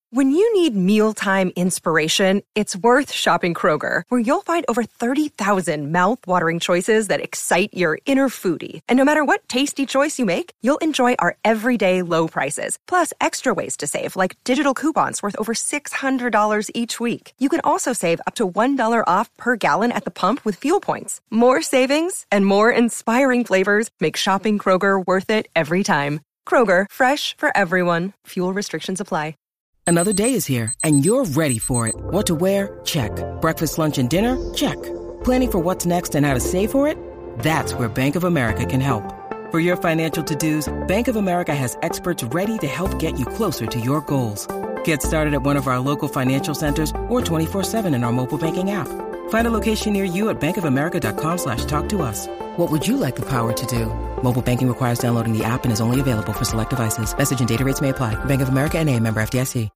When you need mealtime inspiration, it's worth shopping Kroger, where you'll find over 30,000 mouth-watering choices that excite your inner foodie. And no matter what tasty choice you make, you'll enjoy our everyday low prices, plus extra ways to save, like digital coupons worth over $600 each week. You can also save up to $1 off per gallon at the pump with fuel points. More savings and more inspiring flavors make shopping Kroger worth it every time. Kroger, fresh for everyone. Fuel restrictions apply. Another day is here, and you're ready for it. What to wear? Check. Breakfast, lunch, and dinner? Check. Planning for what's next and how to save for it? That's where Bank of America can help. For your financial to-dos, Bank of America has experts ready to help get you closer to your goals. Get started at one of our local financial centers or 24/7 in our mobile banking app. Find a location near you at bankofamerica.com/talktous. What would you like the power to do? Mobile banking requires downloading the app and is only available for select devices. Message and data rates may apply. Bank of America N.A., member FDIC.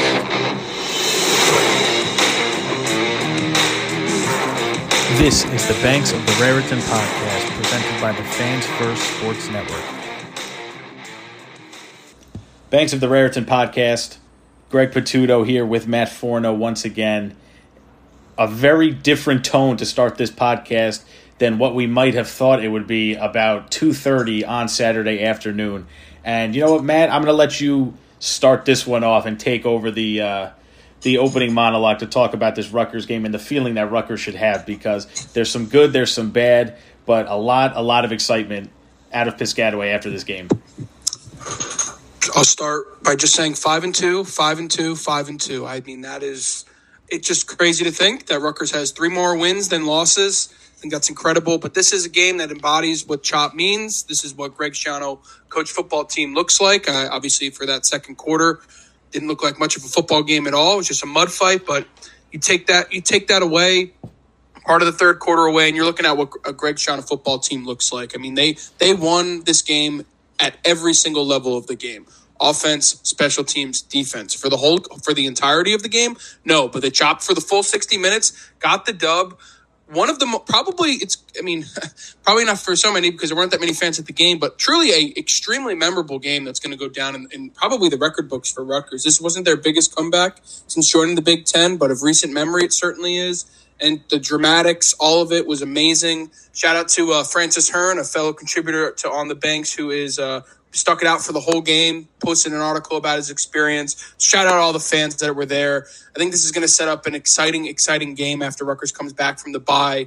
This is the Banks of the Raritan podcast, presented by the Fans First Sports Network. Banks of the Raritan podcast. Greg Patuto here with Matt Forno once again. A very different tone to start this podcast than what we might have thought it would be about 2:30 on Saturday afternoon. And you know what, Matt? I'm going to let you start this one off and take over the opening monologue to talk about this Rutgers game and the feeling that Rutgers should have, because there's some good, there's some bad, but a lot of excitement out of Piscataway after this game. I'll start by just saying 5-2, 5-2, 5-2. I mean, it's just crazy to think that Rutgers has 3 more wins than losses. I think that's incredible. But this is a game that embodies what CHOP means. This is what Greg Schiano coach football team looks like. Obviously, for that second quarter, didn't look like much of a football game at all. It was just a mud fight. But you take that away, part of the third quarter away, and you're looking at what a Greg Schiano football team looks like. I mean, they won this game at every single level of the game. Offense, special teams, defense. For the entirety of the game, no. But they chopped for the full 60 minutes, got the dub. One of them, probably not for so many because there weren't that many fans at the game, but truly a extremely memorable game that's going to go down in probably the record books for Rutgers. This wasn't their biggest comeback since joining the Big Ten, but of recent memory, it certainly is. And the dramatics, all of it was amazing. Shout out to Francis Hearn, a fellow contributor to On the Banks, who is stuck it out for the whole game, posted an article about his experience. Shout out all the fans that were there. I think this is going to set up an exciting game after Rutgers comes back from the bye.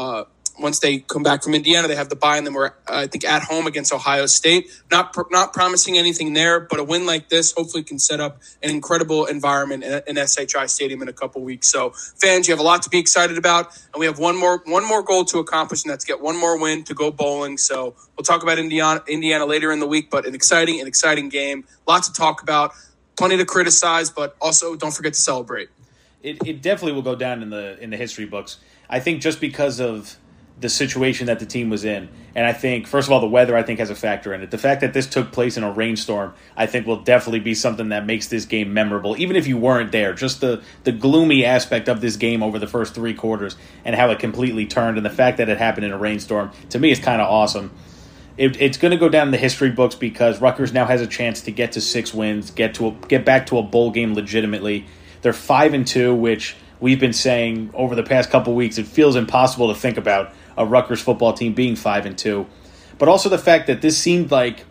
Once they come back from Indiana, they have the bye, and then we're, I think, at home against Ohio State. Not promising anything there, but a win like this hopefully can set up an incredible environment in SHI Stadium in a couple weeks. So, fans, you have a lot to be excited about, and we have one more goal to accomplish, and that's get one more win to go bowling. So, we'll talk about Indiana later in the week, but an exciting game. Lots to talk about, plenty to criticize, but also don't forget to celebrate. It definitely will go down in the history books. I think just because of the situation that the team was in. And I think, first of all, the weather, I think, has a factor in it. The fact that this took place in a rainstorm, I think, will definitely be something that makes this game memorable, even if you weren't there. Just the gloomy aspect of this game over the first 3 quarters and how it completely turned, and the fact that it happened in a rainstorm, to me, is kind of awesome. It's going to go down in the history books because Rutgers now has a chance to get to 6 wins, get back to a bowl game legitimately. They're 5-2, which we've been saying over the past couple weeks. It feels impossible to think about a Rutgers football team being 5-2, but also the fact that it seemed like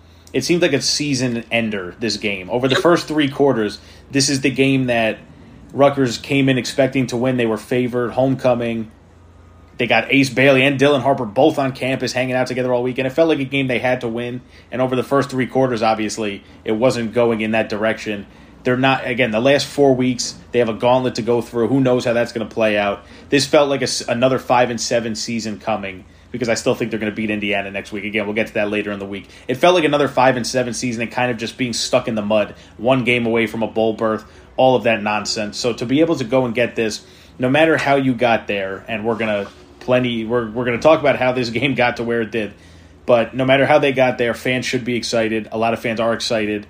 a season ender. This game over the first 3 quarters, this is the game that Rutgers came in expecting to win. They were favored, homecoming. They got Ace Bailey and Dylan Harper both on campus, hanging out together all weekend. It felt like a game they had to win, and over the first 3 quarters, obviously, it wasn't going in that direction. They're not, again, the last 4 weeks, they have a gauntlet to go through. Who knows how that's going to play out? This felt like another 5-7 season coming, because I still think they're going to beat Indiana next week. Again, we'll get to that later in the week. It felt like another 5-7 season and kind of just being stuck in the mud, 1 game away from a bowl berth, all of that nonsense. So to be able to go and get this, no matter how you got there, and we're going to talk about how this game got to where it did, but no matter how they got there, fans should be excited. A lot of fans are excited.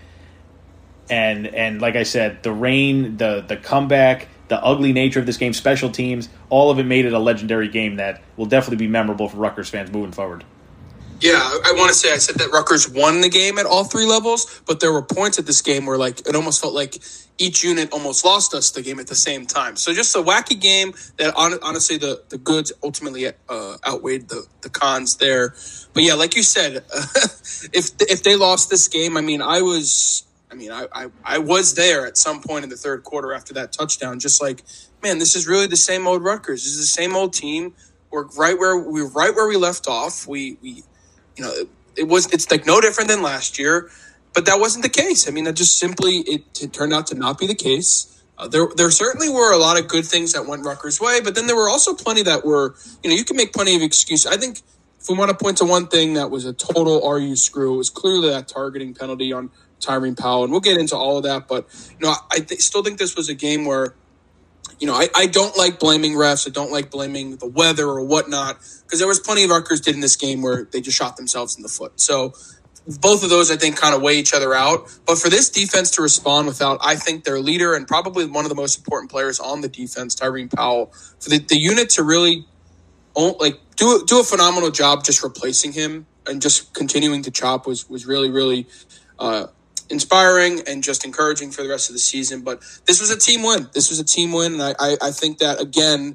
And like I said, the rain, the comeback, the ugly nature of this game, special teams, all of it made it a legendary game that will definitely be memorable for Rutgers fans moving forward. Yeah, I want to say I said that Rutgers won the game at all three levels, but there were points at this game where it almost felt like each unit almost lost us the game at the same time. So just a wacky game that honestly the goods ultimately outweighed the cons there. But yeah, like you said, if they lost this game, I was there at some point in the third quarter after that touchdown, just like, man, this is really the same old Rutgers. This is the same old team. We're right where we left off. It's like no different than last year, but that wasn't the case. That just simply it turned out to not be the case. There certainly were a lot of good things that went Rutgers' way, but then there were also plenty that were, you can make plenty of excuses. I think if we want to point to one thing that was a total RU screw, it was clearly that targeting penalty on Tyreen Powell, and we'll get into all of that. But I still think this was a game where, I don't like blaming refs. I don't like blaming the weather or whatnot, because there was plenty of Rutgers did in this game where they just shot themselves in the foot. So both of those, I think, kind of weigh each other out. But for this defense to respond without, I think, their leader and probably one of the most important players on the defense, Tyreen Powell, for the unit to really do a phenomenal job just replacing him and just continuing to chop was really, really inspiring and just encouraging for the rest of the season. But this was a team win. And I think that, again,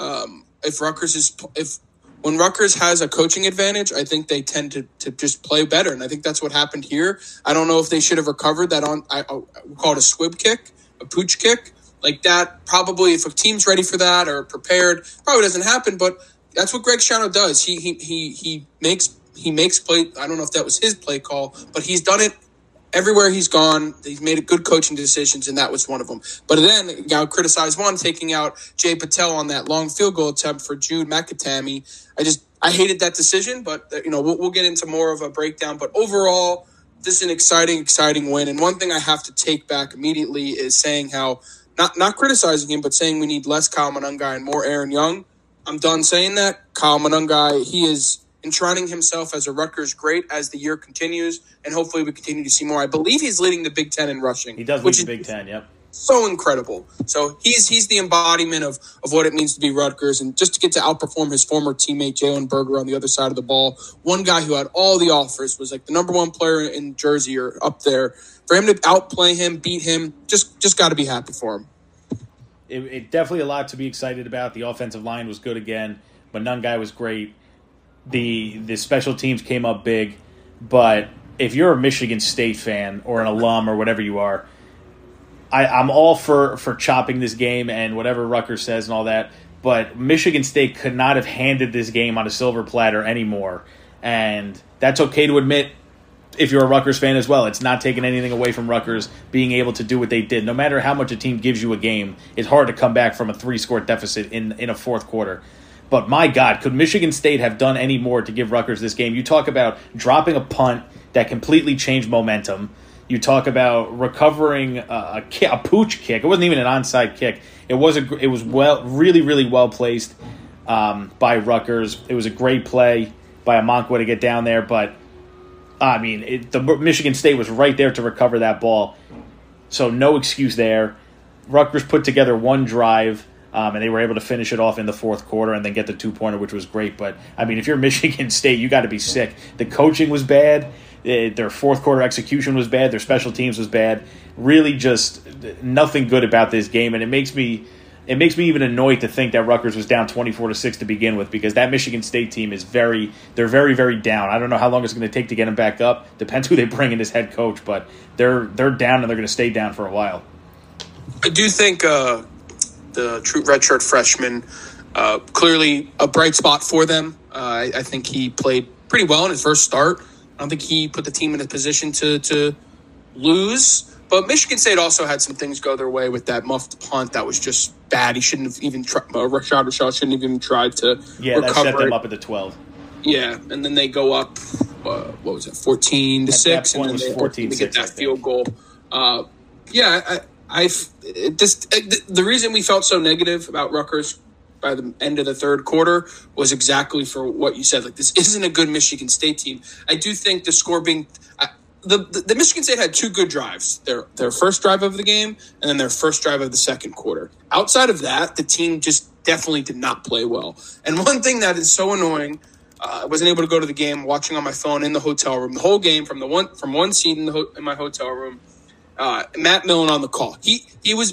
when Rutgers has a coaching advantage, I think they tend to just play better. And I think that's what happened here. I don't know if they should have recovered that I call it a squib kick, a pooch kick. Like that, probably if a team's ready for that or prepared, probably doesn't happen. But that's what Greg Schiano does. He makes play. I don't know if that was his play call, but he's done it everywhere he's gone. He's made good coaching decisions, and that was one of them. But then I'll criticize taking out Jay Patel on that long field goal attempt for Jude McAtamey. I hated that decision, but we'll get into more of a breakdown. But overall, this is an exciting win. And one thing I have to take back immediately is saying how not criticizing him, but saying we need less Kyle Monangai and more Aaron Young. I'm done saying that. Kyle Monangai, he is enshrining himself as a Rutgers great as the year continues, and hopefully we continue to see more. I believe he's leading the Big Ten in rushing. He does lead the Big Ten, yep. So incredible. So he's the embodiment of what it means to be Rutgers, and just to get to outperform his former teammate Jalen Berger on the other side of the ball, one guy who had all the offers, was like the number one player in Jersey or up there. For him to outplay him, beat him, just got to be happy for him. It definitely a lot to be excited about. The offensive line was good again. Monangai was great. The special teams came up big, but if you're a Michigan State fan or an alum or whatever you are, I'm all for chopping this game and whatever Rutgers says and all that, but Michigan State could not have handed this game on a silver platter anymore, and that's okay to admit if you're a Rutgers fan as well. It's not taking anything away from Rutgers being able to do what they did. No matter how much a team gives you a game, it's hard to come back from a 3-score deficit in a fourth quarter. But my God, could Michigan State have done any more to give Rutgers this game? You talk about dropping a punt that completely changed momentum. You talk about recovering a pooch kick. It wasn't even an onside kick. It was really, really well placed by Rutgers. It was a great play by Amankwa to get down there. But, the Michigan State was right there to recover that ball. So no excuse there. Rutgers put together one drive. And they were able to finish it off in the fourth quarter and then get the 2-pointer, which was great. But, if you're Michigan State, you got to be sick. The coaching was bad. Their fourth quarter execution was bad. Their special teams was bad. Really just nothing good about this game. And it makes me even annoyed to think that Rutgers was down 24-6 to begin with, because that Michigan State team is very, very down. I don't know how long it's going to take to get them back up. Depends who they bring in as head coach, but they're down and they're going to stay down for a while. I do think the true redshirt freshman, clearly a bright spot for them. I think he played pretty well in his first start. I don't think he put the team in a position to lose. But Michigan State also had some things go their way with that muffed punt that was just bad. He shouldn't have even tried. Rashad shouldn't have even tried to recover. That set them up at the 12. Yeah, and then they go up, 14-6, and then they 14-6, get that field goal. The reason we felt so negative about Rutgers by the end of the third quarter was exactly for what you said. Like, this isn't a good Michigan State team. I do think the score being the Michigan State had two good drives. Their first drive of the game and then their first drive of the second quarter. Outside of that, the team just definitely did not play well. And one thing that is so annoying I wasn't able to go to the game, watching on my phone in the hotel room the whole game from one seat in my hotel room. Matt Millen on the call. He was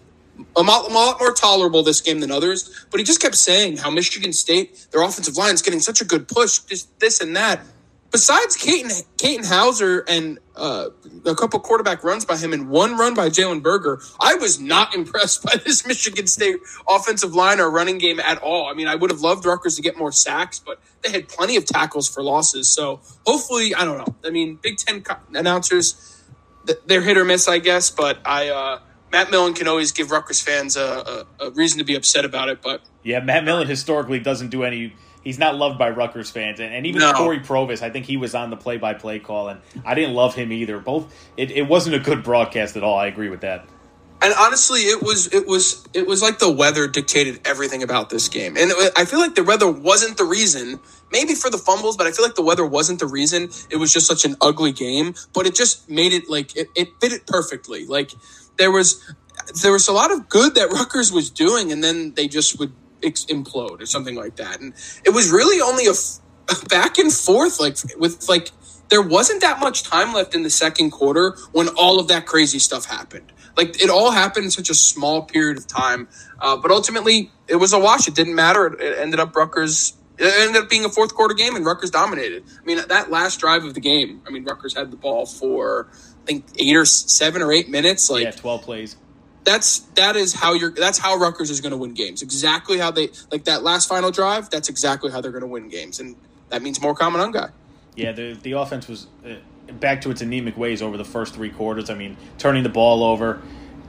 a lot more tolerable this game than others, but he just kept saying how Michigan State, their offensive line is getting such a good push, just this and that. Besides Katin Hauser and a couple quarterback runs by him and one run by Jalen Berger, I was not impressed by this Michigan State offensive line or running game at all. I mean, I would have loved Rutgers to get more sacks, but they had plenty of tackles for losses. So hopefully, I don't know. I mean, Big Ten announcers, they're hit or miss, I guess, but Matt Millen can always give Rutgers fans a reason to be upset about it. But yeah, Matt Millen historically doesn't do any. He's not loved by Rutgers fans, and even Corey Provis. I think he was on the play-by-play call, and I didn't love him either. It wasn't a good broadcast at all. I agree with that. And honestly, it was like the weather dictated everything about this game, and I feel like the weather wasn't the reason. Maybe for the fumbles, but I feel like the weather wasn't the reason. It was just such an ugly game, but it just made it like it fit it perfectly. Like there was a lot of good that Rutgers was doing, and then they just would implode or something like that. And it was really only a back and forth, there wasn't that much time left in the second quarter when all of that crazy stuff happened. Like it all happened in such a small period of time. But ultimately it was a wash. It didn't matter. It ended up being a fourth quarter game and Rutgers dominated. I mean, that last drive of the game, I mean, Rutgers had the ball for I think 7 or 8 minutes. 12 plays. That's how Rutgers is going to win games. Exactly how they like that last final drive. That's exactly how they're going to win games, and that means more Kyle Monangai. Yeah, the offense was back to its anemic ways over the first 3 quarters. I mean, turning the ball over.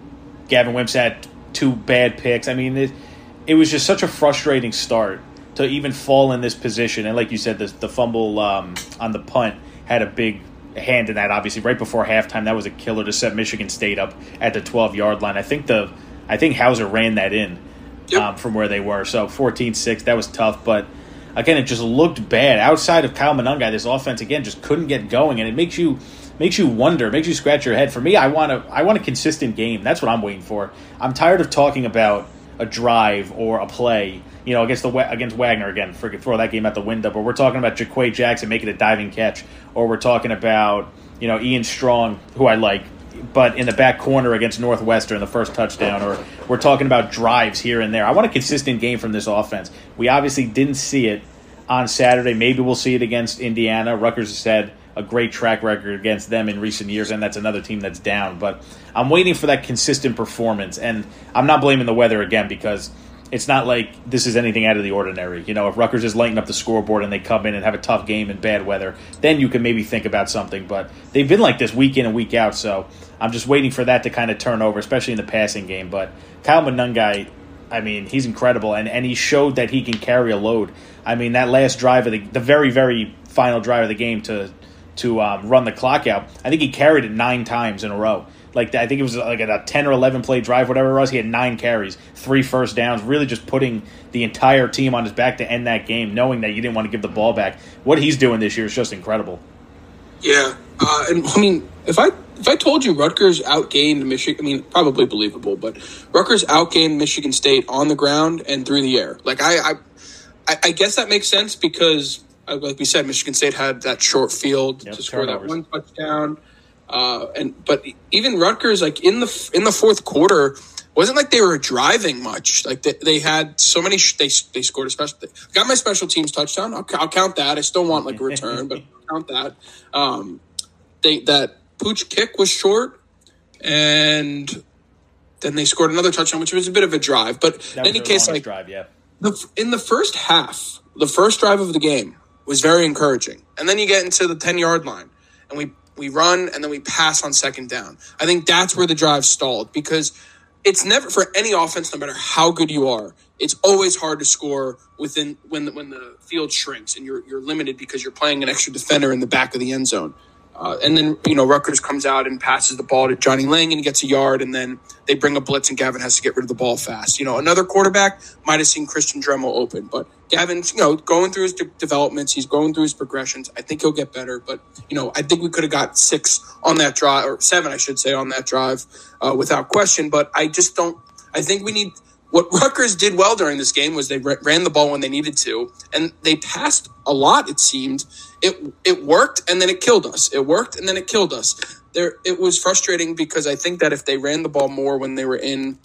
Gavin Wimps had 2 bad picks. I mean, it was just such a frustrating start to even fall in this position. And like you said, the fumble on the punt had a big hand in that. Obviously, right before halftime, that was a killer to set Michigan State up at the 12-yard line. I think Hauser ran that in from where they were. So 14-6, that was tough. But again, it just looked bad. Outside of Kyle Monangai, this offense again just couldn't get going, and it makes you wonder, makes you scratch your head. For me, I want a consistent game. That's what I'm waiting for. I'm tired of talking about a drive or a play, against Wagner again. Throw that game out the window. But we're talking about Jaquay Jackson making a diving catch, or we're talking about Ian Strong, who I like, but in the back corner against Northwestern, the first touchdown, or we're talking about drives here and there. I want a consistent game from this offense. We obviously didn't see it on Saturday. Maybe we'll see it against Indiana. Rutgers has had a great track record against them in recent years, and that's another team that's down. But I'm waiting for that consistent performance, and I'm not blaming the weather again, because it's not like this is anything out of the ordinary. If Rutgers is lighting up the scoreboard and they come in and have a tough game in bad weather, then you can maybe think about something. But they've been like this week in and week out, so I'm just waiting for that to kind of turn over, especially in the passing game. But Kyle Monangai, I mean, he's incredible, and he showed that he can carry a load. I mean, that last drive of the very, very final drive of the game to run the clock out, I think he carried it 9 times in a row. I think it was like a 10 or 11 play drive, whatever it was. He had 9 carries, 3 first downs, really just putting the entire team on his back to end that game, knowing that you didn't want to give the ball back. What he's doing this year is just incredible. Yeah, and I mean, if I told you Rutgers outgained Michigan, I mean, probably believable, but Rutgers outgained Michigan State on the ground and through the air. Like I guess that makes sense because, like we said, Michigan State had that short field to score that one touchdown. But even Rutgers, like in the fourth quarter, wasn't like they were driving much. Like they had so many. They scored a special. Got my special teams touchdown. I'll count that. I still want like a return, but I'll count that. That Pooch kick was short, and then they scored another touchdown, which was a bit of a drive. But in any case, like drive, yeah. In the first half, the first drive of the game was very encouraging, and then you get into the 10-yard line, and we run and then we pass on second down. I think that's where the drive stalled, because it's never, for any offense, no matter how good you are, it's always hard to score when the field shrinks and you're limited because you're playing an extra defender in the back of the end zone. And then, Rutgers comes out and passes the ball to Johnny Lang and he gets a yard, and then they bring a blitz and Gavin has to get rid of the ball fast. Another quarterback might have seen Christian Dremel open, but Gavin's, going through his developments. He's going through his progressions. I think he'll get better, but, I think we could have got 6 on that drive, or 7, I should say, on that drive without question. But I just don't – I think we need what Rutgers did well during this game was they ran the ball when they needed to, and they passed a lot, it seemed. It worked, and then it killed us. It worked, and then it killed us. It was frustrating because I think that if they ran the ball more when they were in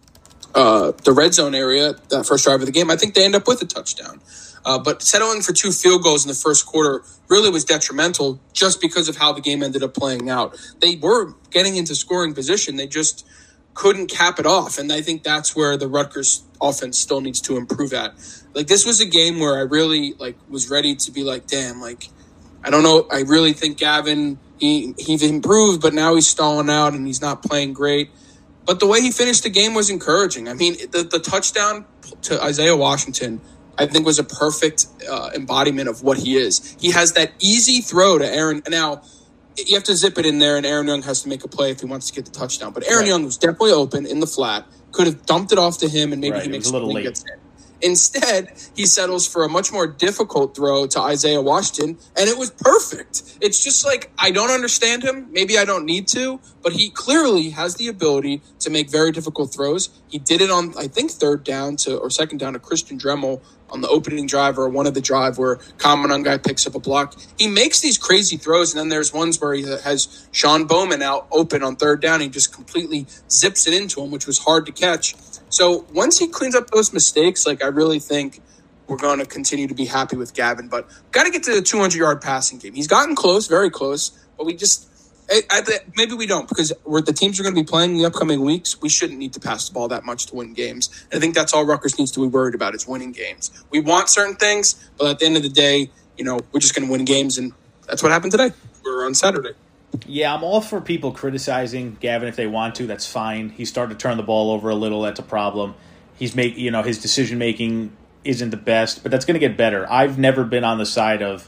the red zone area, that first drive of the game, I think they end up with a touchdown. But settling for 2 field goals in the first quarter really was detrimental just because of how the game ended up playing out. They were getting into scoring position. They just couldn't cap it off. And I think that's where the Rutgers offense still needs to improve at. Like, this was a game where I really was ready to be like, damn, I don't know. I really think Gavin, he's improved, but now he's stalling out and he's not playing great. But the way he finished the game was encouraging. I mean, the touchdown to Isaiah Washington, I think, was a perfect embodiment of what he is. He has that easy throw to Aaron. Now, you have to zip it in there, and Aaron Young has to make a play if he wants to get the touchdown. But Aaron Young was definitely open in the flat, could have dumped it off to him, and maybe he makes a little late. Gets in. Instead, he settles for a much more difficult throw to Isaiah Washington, and it was perfect. It's just I don't understand him. Maybe I don't need to, but he clearly has the ability to make very difficult throws. He did it on, I think, second down to Christian Dremel on the opening drive or one of the drive where Kamanungai picks up a block. He makes these crazy throws, and then there's ones where he has Sean Bowman out open on third down. He just completely zips it into him, which was hard to catch. So once he cleans up those mistakes, I really think we're going to continue to be happy with Gavin. But got to get to the 200-yard passing game. He's gotten close, very close, but maybe we don't, because the teams are going to be playing in the upcoming weeks. We shouldn't need to pass the ball that much to win games. And I think that's all Rutgers needs to be worried about, is winning games. We want certain things, but at the end of the day, we're just going to win games, and that's what happened today. We're on Saturday. Yeah, I'm all for people criticizing Gavin if they want to. That's fine. He's starting to turn the ball over a little. That's a problem. His decision making isn't the best, but that's going to get better. I've never been on the side of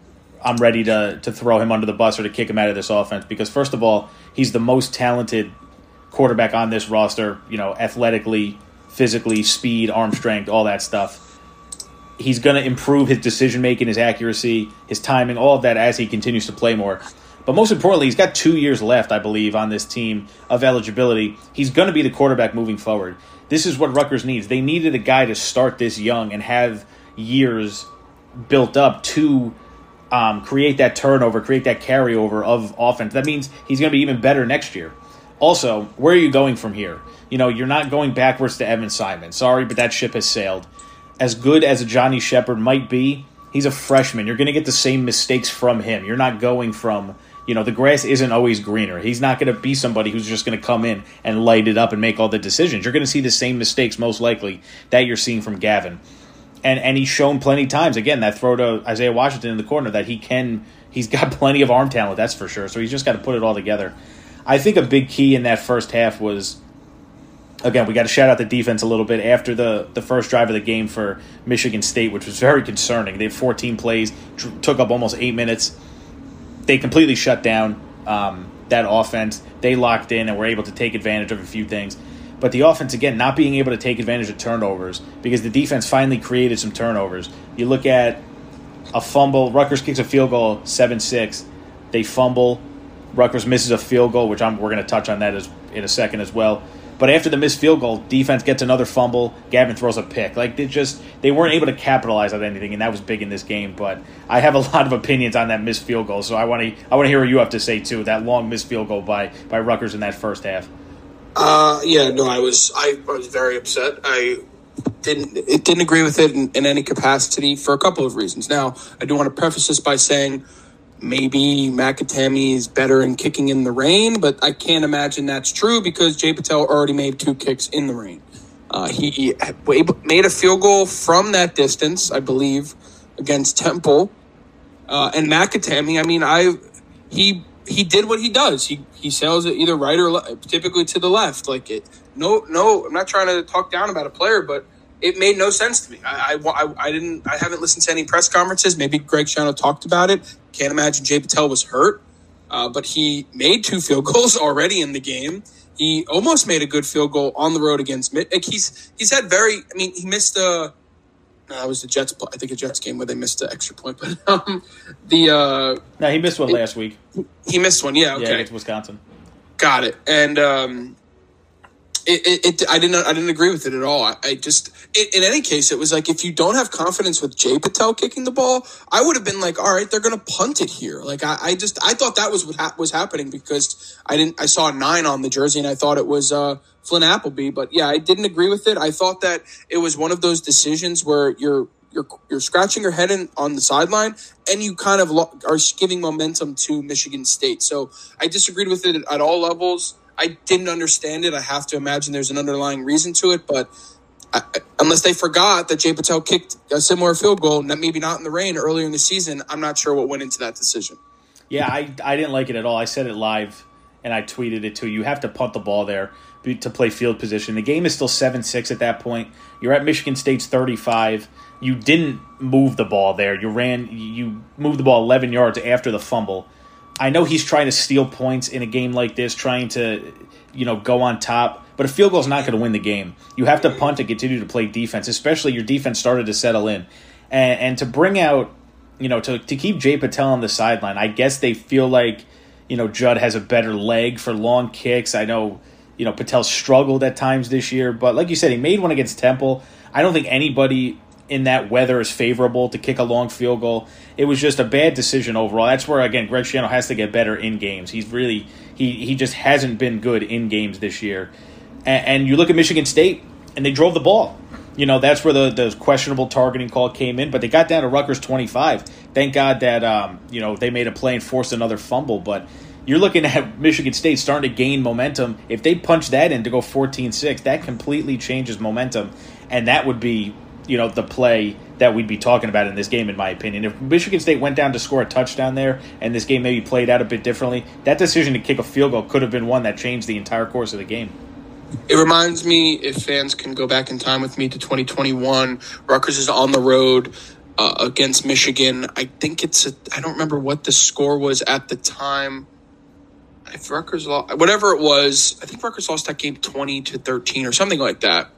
I'm ready to throw him under the bus or to kick him out of this offense, because first of all, he's the most talented quarterback on this roster. Athletically, physically, speed, arm strength, all that stuff. He's going to improve his decision making, his accuracy, his timing, all of that as he continues to play more. But most importantly, he's got 2 years left, I believe, on this team of eligibility. He's going to be the quarterback moving forward. This is what Rutgers needs. They needed a guy to start this young and have years built up to create that turnover, create that carryover of offense. That means he's going to be even better next year. Also, where are you going from here? You're not going backwards to Evan Simon. Sorry, but that ship has sailed. As good as a Johnny Shepard might be, he's a freshman. You're going to get the same mistakes from him. You're not going from... the grass isn't always greener. He's not going to be somebody who's just going to come in and light it up and make all the decisions. You're going to see the same mistakes, most likely, that you're seeing from Gavin. And he's shown plenty times, again, that throw to Isaiah Washington in the corner, that he's got plenty of arm talent, that's for sure. So he's just got to put it all together. I think a big key in that first half was, again, we got to shout out the defense a little bit after the first drive of the game for Michigan State, which was very concerning. They had 14 plays, took up almost 8 minutes. They completely shut down that offense. They locked in and were able to take advantage of a few things. But the offense, again, not being able to take advantage of turnovers because the defense finally created some turnovers. You look at a fumble. Rutgers kicks a field goal, 7-6. They fumble. Rutgers misses a field goal, which we're going to touch on that in a second as well. But after the missed field goal, defense gets another fumble. Gavin throws a pick. They weren't able to capitalize on anything, and that was big in this game. But I have a lot of opinions on that missed field goal, so I want to hear what you have to say too. That long missed field goal by Rutgers in that first half. I was very upset. I didn't agree with it in any capacity for a couple of reasons. Now, I do want to preface this by saying maybe McAtamey is better in kicking in the rain, but I can't imagine that's true because Jay Patel already made 2 kicks in the rain. He made a field goal from that distance, I believe, against Temple. And McAtamey, he did what he does. He sails it either right or typically to the left. No, I'm not trying to talk down about a player, but it made no sense to me. I haven't listened to any press conferences. Maybe Greg Schiano talked about it. Can't imagine Jay Patel was hurt, but he made 2 field goals already in the game. He almost made a good field goal on the road against Mitt. He's had he missed that was the Jets. I think a Jets game where they missed the extra point. But no, he missed one last week. He missed one. Yeah, okay. Yeah, against Wisconsin. Got it. And I didn't agree with it at all. In any case, it was like, if you don't have confidence with Jay Patel kicking the ball, I would have been like, all right, they're going to punt it here. Like, I thought that was what was happening, because I saw a 9 on the jersey and I thought it was Flynn Appleby. But yeah, I didn't agree with it. I thought that it was one of those decisions where you're scratching your head on the sideline, and you kind of are giving momentum to Michigan State. So I disagreed with it at all levels. I didn't understand it. I have to imagine there's an underlying reason to it, but unless they forgot that Jay Patel kicked a similar field goal, maybe not in the rain earlier in the season, I'm not sure what went into that decision. Yeah, I didn't like it at all. I said it live, and I tweeted it too. You have to punt the ball there to play field position. The game is still 7-6 at that point. You're at Michigan State's 35. You didn't move the ball there. You moved the ball 11 yards after the fumble. I know he's trying to steal points in a game like this, trying to, go on top. But a field goal is not going to win the game. You have to punt to continue to play defense, especially your defense started to settle in. And to bring out, to keep Jay Patel on the sideline, I guess they feel like, Judd has a better leg for long kicks. I know, Patel struggled at times this year. But like you said, he made one against Temple. I don't think anybody in that weather is favorable to kick a long field goal. It was just a bad decision overall. That's where, again, Greg Schiano has to get better in games. He's really he just hasn't been good in games this year. And you look at Michigan State, and they drove the ball. That's where the questionable targeting call came in, but they got down to Rutgers 25. Thank God that they made a play and forced another fumble. But you're looking at Michigan State starting to gain momentum. If they punch that in to go 14-6, that completely changes momentum, and that would be the play that we'd be talking about in this game, in my opinion. If Michigan State went down to score a touchdown there and this game maybe played out a bit differently, that decision to kick a field goal could have been one that changed the entire course of the game. It reminds me, if fans can go back in time with me to 2021, Rutgers is on the road against Michigan. I think I don't remember what the score was at the time. If Rutgers lost, whatever it was, I think Rutgers lost that game 20-13 or something like that.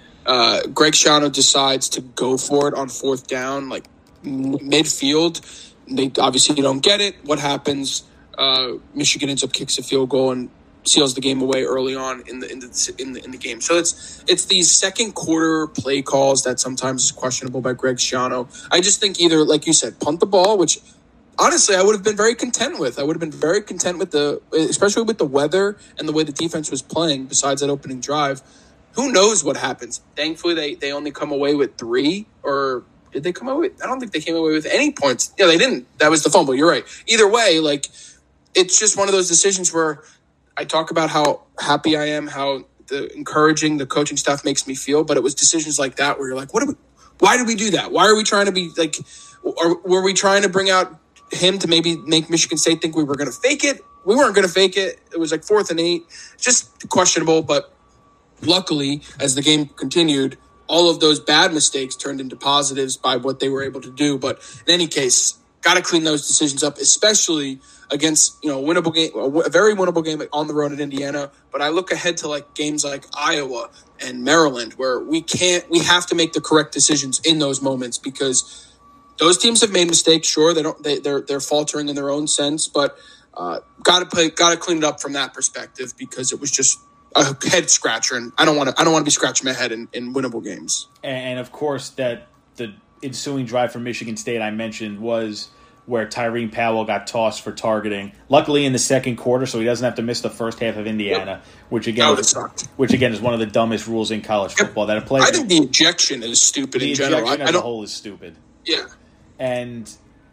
Greg Schiano decides to go for it on 4th down, like midfield. They obviously don't get it. What happens? Michigan ends up kicks a field goal and seals the game away early on in the game. So it's these second quarter play calls that sometimes is questionable by Greg Schiano. I just think either, like you said, punt the ball, which honestly I would have been very content with. I would have been very content with especially with the weather and the way the defense was playing. Besides that opening drive, who knows what happens? Thankfully, they only come away with 3, or did they come away? I don't think they came away with any points. Yeah, they didn't. That was the fumble. You're right. Either way, it's just one of those decisions where I talk about how happy I am, how encouraging the coaching staff makes me feel, but it was decisions like that where you're like, why did we do that? Why are we trying to be like, or were we trying to bring out him to maybe make Michigan State think we were going to fake it? We weren't going to fake it. It was like 4th and 8, just questionable. But luckily, as the game continued, all of those bad mistakes turned into positives by what they were able to do. But in any case, got to clean those decisions up, especially against, a winnable game, a very winnable game on the road at Indiana. But I look ahead to games like Iowa and Maryland, where we have to make the correct decisions in those moments, because those teams have made mistakes. Sure, they're faltering in their own sense, but got to clean it up from that perspective, because it was just a head scratcher, and I don't want to be scratching my head in winnable games. And of course, that the ensuing drive for Michigan State I mentioned was where Tyrene Powell got tossed for targeting. Luckily in the second quarter, so he doesn't have to miss the first half of Indiana, which again is one of the dumbest rules in college football. That a player, I think the ejection is stupid in general. The ejection as a whole is stupid. Yeah. And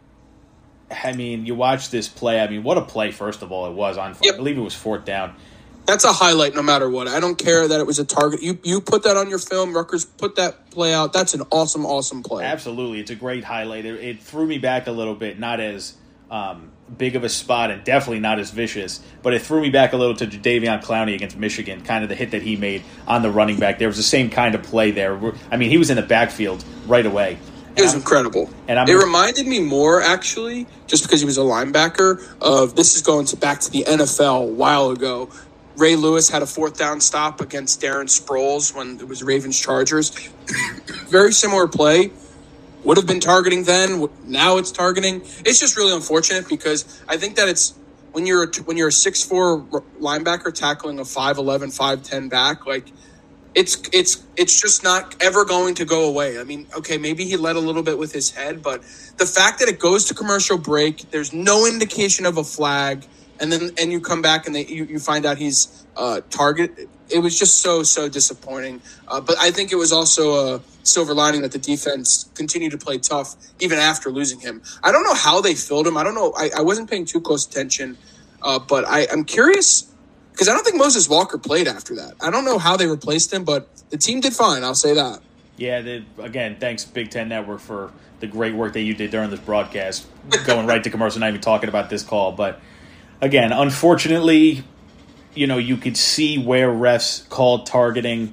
I mean, you watch this play. I mean, what a play! First of all, it was on. I believe it was 4th down. That's a highlight no matter what. I don't care that it was a target. You put that on your film. Rutgers put that play out. That's an awesome, awesome play. Absolutely. It's a great highlight. It threw me back a little bit. Not as big of a spot and definitely not as vicious, but it threw me back a little to Jadeveon Clowney against Michigan, kind of the hit that he made on the running back. There was the same kind of play there. I mean, he was in the backfield right away. It was incredible. And it reminded me more, actually, just because he was a linebacker, of this is going back to the NFL a while ago. Ray Lewis had a 4th down stop against Darren Sproles when it was Ravens-Chargers. Very similar play. Would have been targeting then. Now it's targeting. It's just really unfortunate, because I think that it's when you're a 6'4" linebacker tackling a 5'11", 5'10" back, like it's just not ever going to go away. I mean, okay, maybe he led a little bit with his head, but the fact that it goes to commercial break, there's no indication of a flag, and you come back and you find out he's target. It was just so disappointing. But I think it was also a silver lining that the defense continued to play tough even after losing him. I don't know how they filled him. I don't know. I wasn't paying too close attention, but I'm curious because I don't think Moses Walker played after that. I don't know how they replaced him, but the team did fine. I'll say that. Yeah, again, thanks Big Ten Network for the great work that you did during this broadcast, going right to commercial, not even talking about this call. But again, unfortunately, you could see where refs called targeting,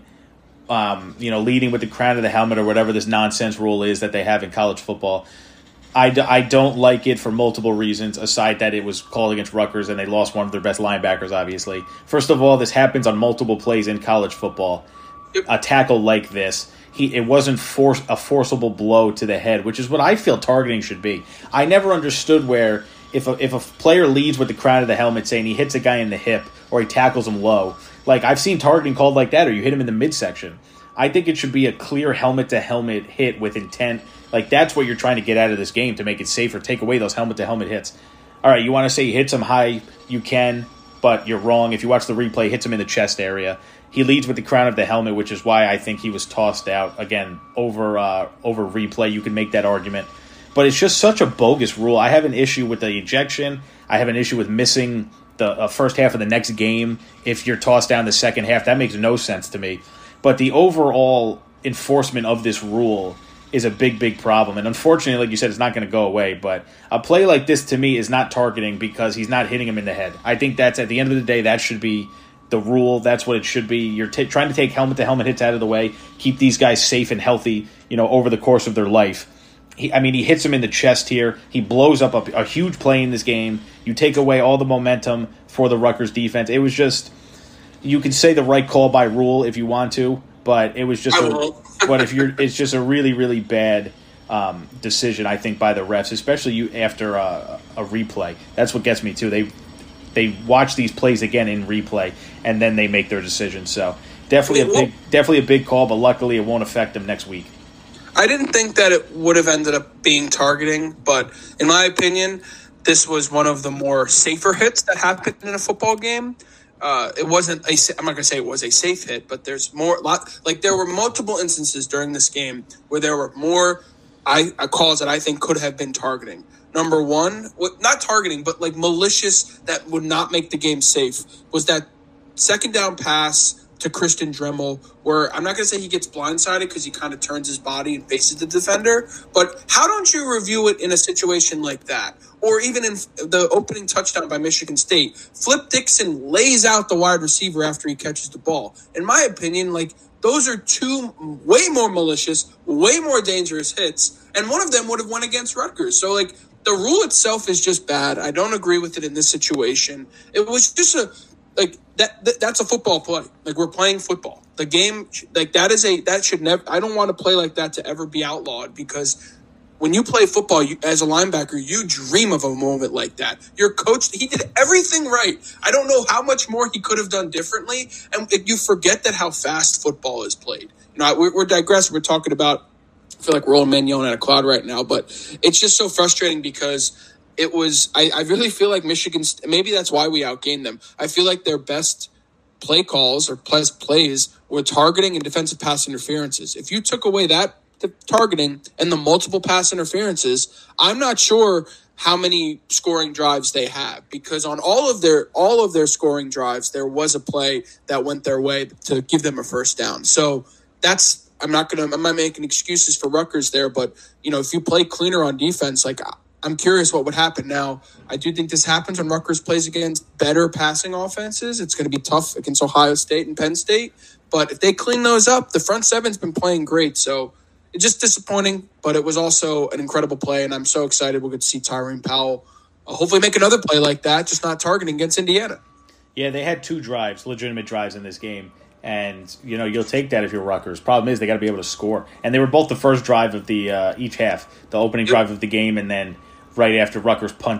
leading with the crown of the helmet or whatever this nonsense rule is that they have in college football. I don't like it for multiple reasons, aside that it was called against Rutgers and they lost one of their best linebackers, obviously. First of all, this happens on multiple plays in college football. A tackle like this, it wasn't a forcible blow to the head, which is what I feel targeting should be. I never understood where if a player leads with the crown of the helmet saying he hits a guy in the hip or he tackles him low, like I've seen targeting called like that, or you hit him in the midsection. I think it should be a clear helmet-to-helmet hit with intent. Like, that's what you're trying to get out of this game to make it safer. Take away those helmet-to-helmet hits. All right, you want to say he hits him high, you can, but you're wrong. If you watch the replay, hits him in the chest area. He leads with the crown of the helmet, which is why I think he was tossed out. Again, over replay, you can make that argument. But it's just such a bogus rule. I have an issue with the ejection. I have an issue with missing the first half of the next game if you're tossed down the second half. That makes no sense to me. But the overall enforcement of this rule is a big problem. And unfortunately, like you said, it's not going to go away. But a play like this, to me, is not targeting because he's not hitting him in the head. I think that's, at the end of the day, that should be the rule. That's what it should be. You're trying to take helmet-to-helmet hits out of the way, keep these guys safe and healthy, over the course of their life. He hits him in the chest here. He blows up a huge play in this game. You take away all the momentum for the Rutgers defense. It was just, you can say the right call by rule if you want to, but it was just it's just a really, really bad decision, I think, by the refs, especially after a replay. That's what gets me too. They watch these plays again in replay and then they make their decision. So definitely a big call, but luckily it won't affect them next week. I didn't think that it would have ended up being targeting, but in my opinion, this was one of the more safer hits that happened in a football game. It wasn't I'm not going to say it was a safe hit, but there's more, there were multiple instances during this game where there were more calls that I think could have been targeting. Number one, not targeting, but like malicious that would not make the game safe, was that second down pass to Christian Dremel, where I'm not going to say he gets blindsided because he kind of turns his body and faces the defender, but how don't you review it in a situation like that? Or even in the opening touchdown by Michigan State, Flip Dixon lays out the wide receiver after he catches the ball. In my opinion, those are two way more malicious, way more dangerous hits, and one of them would have went against Rutgers. So, the rule itself is just bad. I don't agree with it in this situation. It was just that's a football play. We're playing football. The game, that should never, I don't want to play like that to ever be outlawed, because when you play football, as a linebacker, you dream of a moment like that. Your coach, he did everything right. I don't know how much more he could have done differently. And you forget that how fast football is played. We're digressing. We're talking about, I feel like we're all men yelling at a cloud right now, but it's just so frustrating because it was, I really feel like Michigan, maybe that's why we outgained them. I feel like their best play calls or plays were targeting and defensive pass interferences. If you took away that targeting and the multiple pass interferences, I'm not sure how many scoring drives they have, because on all of their scoring drives, there was a play that went their way to give them a first down. So I'm not making excuses for Rutgers there, but if you play cleaner on defense, I'm curious what would happen. Now, I do think this happens when Rutgers plays against better passing offenses. It's going to be tough against Ohio State and Penn State. But if they clean those up, the front seven's been playing great. So it's just disappointing, but it was also an incredible play, and I'm so excited we'll get to see Tyrone Powell hopefully make another play like that, just not targeting against Indiana. Yeah, they had 2 drives, legitimate drives in this game. And, you'll take that if you're Rutgers. Problem is, they got to be able to score. And they were both the first drive of the each half, the opening drive of the game, and then right after Rutgers punted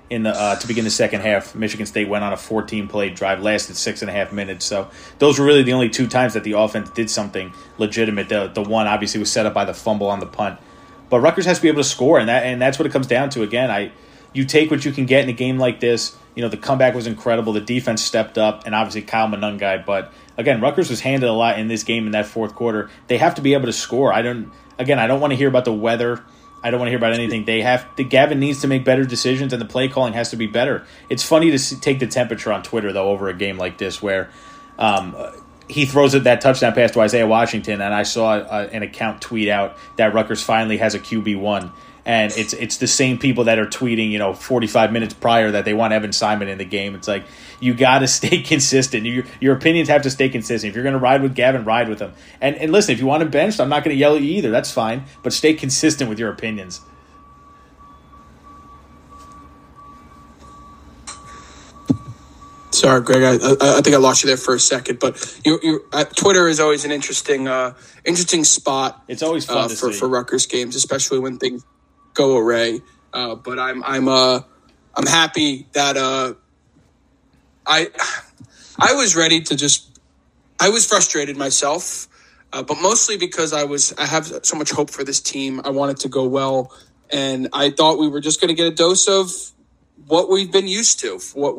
in the to begin the second half. Michigan State went on a 14-play drive, lasted 6.5 minutes. So those were really the only 2 times that the offense did something legitimate. The one obviously was set up by the fumble on the punt. But Rutgers has to be able to score, and that's what it comes down to. Again, you take what you can get in a game like this. The comeback was incredible. The defense stepped up, and obviously Kyle Monungai. But again, Rutgers was handed a lot in this game in that fourth quarter. They have to be able to score. I don't want to hear about the weather. I don't want to hear about anything. Gavin needs to make better decisions, and the play calling has to be better. It's funny to take the temperature on Twitter, though, over a game like this where he throws that touchdown pass to Isaiah Washington, and I saw an account tweet out that Rutgers finally has a QB1. And it's the same people that are tweeting, 45 minutes prior that they want Evan Simon in the game. It's like, you got to stay consistent. Your opinions have to stay consistent. If you're going to ride with Gavin, ride with him. And listen, if you want him benched, I'm not going to yell at you either. That's fine. But stay consistent with your opinions. Sorry, Greg. I think I lost you there for a second, but Twitter is always an interesting spot. It's always fun to see for Rutgers games, especially when things go array. But I'm happy that I was ready to I was frustrated myself, but mostly because I have so much hope for this team. I want it to go well, and I thought we were just going to get a dose of what we've been used to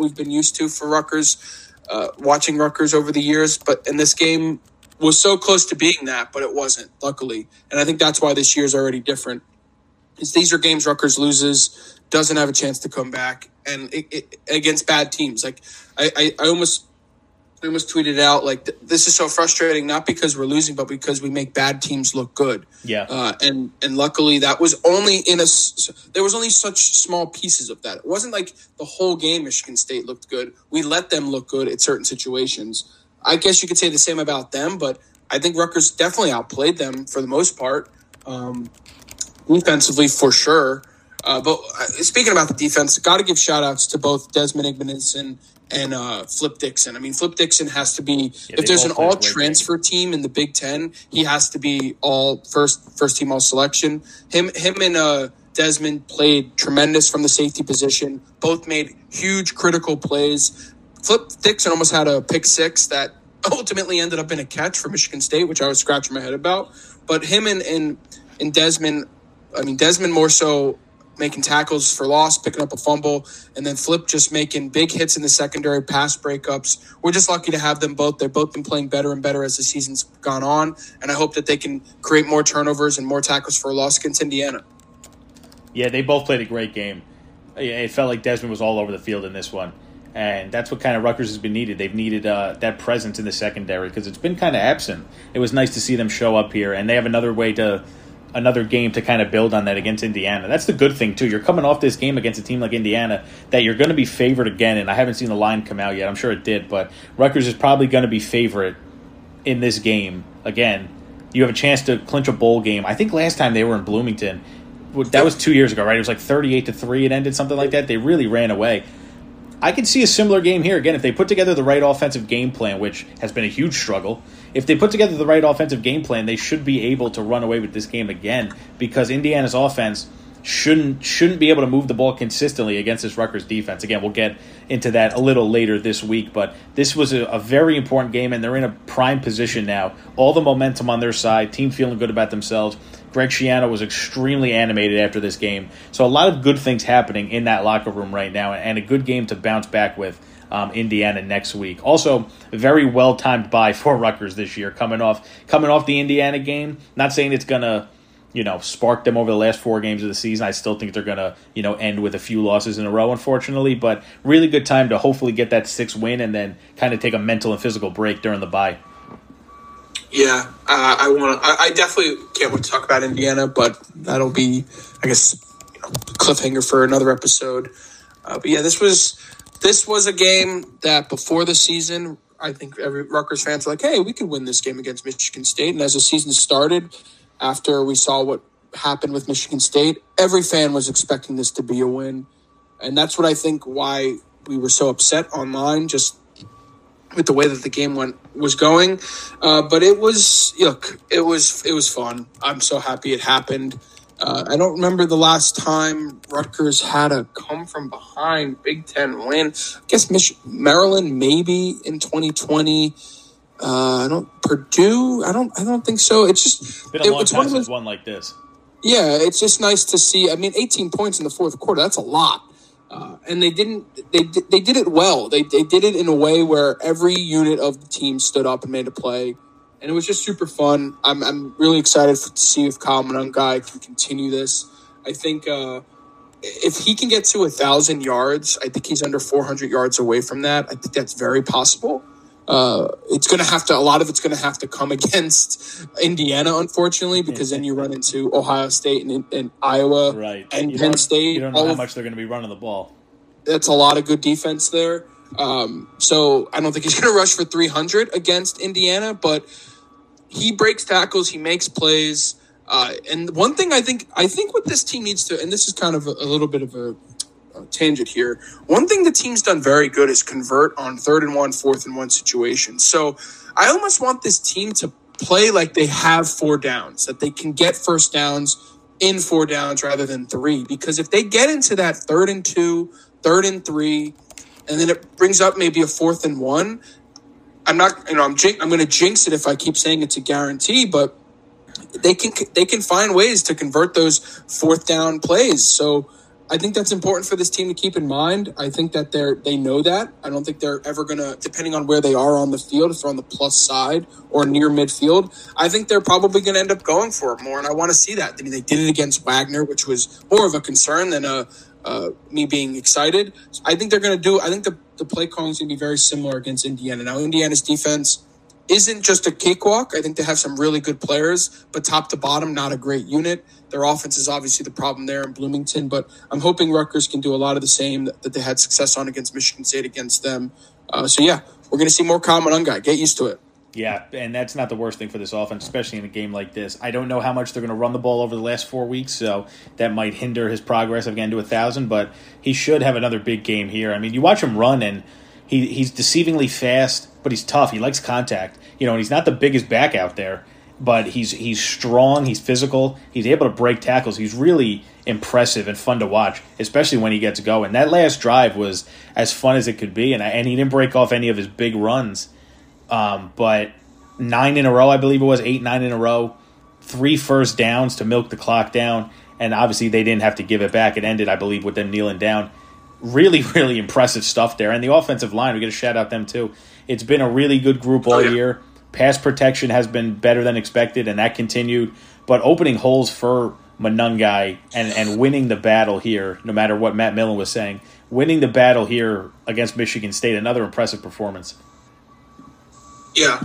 for Rutgers, watching Rutgers over the years. But in this game was so close to being that, but it wasn't, luckily. And I think that's why this year is already different. These are games Rutgers loses, doesn't have a chance to come back, and against bad teams. Like I almost tweeted out, like, this is so frustrating, not because we're losing, but because we make bad teams look good. Yeah. And luckily that was only there was only such small pieces of that. It wasn't like the whole game Michigan State looked good. We let them look good at certain situations. I guess you could say the same about them, but I think Rutgers definitely outplayed them for the most part. Defensively, for sure. But speaking about the defense, got to give shout-outs to both Desmond Igbenson and Flip Dixon. I mean, Flip Dixon has to be, if there's an all-transfer team in the Big Ten, he has to be all first-team all-selection. Him and Desmond played tremendous from the safety position. Both made huge critical plays. Flip Dixon almost had a pick six that ultimately ended up in a catch for Michigan State, which I was scratching my head about. But him and Desmond, Desmond more so making tackles for loss, picking up a fumble, and then Flip just making big hits in the secondary, pass breakups. We're just lucky to have them both. They've both been playing better and better as the season's gone on, and I hope that they can create more turnovers and more tackles for a loss against Indiana. Yeah, they both played a great game. It felt like Desmond was all over the field in this one, and that's what kind of Rutgers has been needed. They've needed that presence in the secondary because it's been kind of absent. It was nice to see them show up here, and they have another game to kind of build on that against Indiana. That's the good thing, too. You're coming off this game against a team like Indiana that you're going to be favored again, and I haven't seen the line come out yet. I'm sure it did, but Rutgers is probably going to be favorite in this game. Again, you have a chance to clinch a bowl game. I think last time they were in Bloomington, that was 2 years ago, right? It was like 38-3 it ended, something like that. They really ran away. I can see a similar game here. Again, if they put together the right offensive game plan, which has been a huge struggle, if they put together the right offensive game plan, they should be able to run away with this game again because Indiana's offense shouldn't be able to move the ball consistently against this Rutgers defense. Again, we'll get into that a little later this week, but this was a very important game, and they're in a prime position now. All the momentum on their side, team feeling good about themselves. Greg Schiano was extremely animated after this game. So a lot of good things happening in that locker room right now, and a good game to bounce back with Indiana next week. Also, a very well-timed bye for Rutgers this year, coming off the Indiana game. Not saying it's going to spark them over the last 4 games of the season. I still think they're going to end with a few losses in a row, unfortunately, but really good time to hopefully get that 6th win and then kind of take a mental and physical break during the bye. Yeah, I definitely can't wait to talk about Indiana, but that'll be, I guess, cliffhanger for another episode. But yeah, this was a game that before the season, I think every Rutgers fans were like, hey, we could win this game against Michigan State. And as the season started, after we saw what happened with Michigan State, every fan was expecting this to be a win. And that's what I think why we were so upset online, just with the way that the game was going. But it was fun. I'm so happy it happened. I don't remember the last time Rutgers had a come from behind Big Ten win. I guess Maryland maybe in 2020. Purdue. I don't think so. It's just been a long time since one like this. Yeah, it's just nice to see. I mean, 18 points in the fourth quarter. That's a lot. And they did it well. They did it in a way where every unit of the team stood up and made a play. And it was just super fun. I'm really excited to see if Kyle Monangai can continue this. I think if he can get to 1,000 yards, I think he's under 400 yards away from that. I think that's very possible. It's going to have to. A lot of it's going to have to come against Indiana, unfortunately, because then you run into Ohio State and Iowa, right, and Penn State. You don't know how much they're going to be running the ball. That's a lot of good defense there. So I don't think he's going to rush for 300 against Indiana, but he breaks tackles, he makes plays. And one thing I think what this team needs to, and this is kind of a little bit of a tangent here. One thing the team's done very good is convert on 3rd and 1, 4th and 1 situations. So I almost want this team to play like they have 4 downs, that they can get first downs in 4 downs rather than 3. Because if they get into that 3rd and 2, 3rd and 3, and then it brings up maybe a 4th and 1, I'm going to jinx it if I keep saying it's a guarantee, but they can find ways to convert those 4th down plays. So I think that's important for this team to keep in mind. I think that they know that. I don't think they're ever going to, depending on where they are on the field, if they're on the plus side or near midfield, I think they're probably going to end up going for it more, and I want to see that. I mean, they did it against Wagner, which was more of a concern than me being excited. So I think they're going to do. I think the play calling is going to be very similar against Indiana. Now, Indiana's defense isn't just a cakewalk. I think they have some really good players, but top to bottom, not a great unit. Their offense is obviously the problem there in Bloomington, but I'm hoping Rutgers can do a lot of the same that they had success on against Michigan State against them. So yeah, we're going to see more Kyle Monangai. Get used to it. Yeah, and that's not the worst thing for this offense, especially in a game like this. I don't know how much they're going to run the ball over the last 4 weeks, so that might hinder his progress of getting to 1,000, but he should have another big game here. I mean, you watch him run, and he's deceivingly fast, but he's tough. He likes contact. And he's not the biggest back out there, but he's strong, he's physical, he's able to break tackles. He's really impressive and fun to watch, especially when he gets going. That last drive was as fun as it could be, and he didn't break off any of his big runs. But 9 in a row, I believe it was, 8, 9 in a row, 3 first downs to milk the clock down, and obviously they didn't have to give it back. It ended, I believe, with them kneeling down. Really, really impressive stuff there. And the offensive line, we got to shout out them too. It's been a really good group all year. Pass protection has been better than expected, and that continued. But opening holes for Monangai and winning the battle here, no matter what Matt Millen was saying, winning the battle here against Michigan State, another impressive performance. Yeah,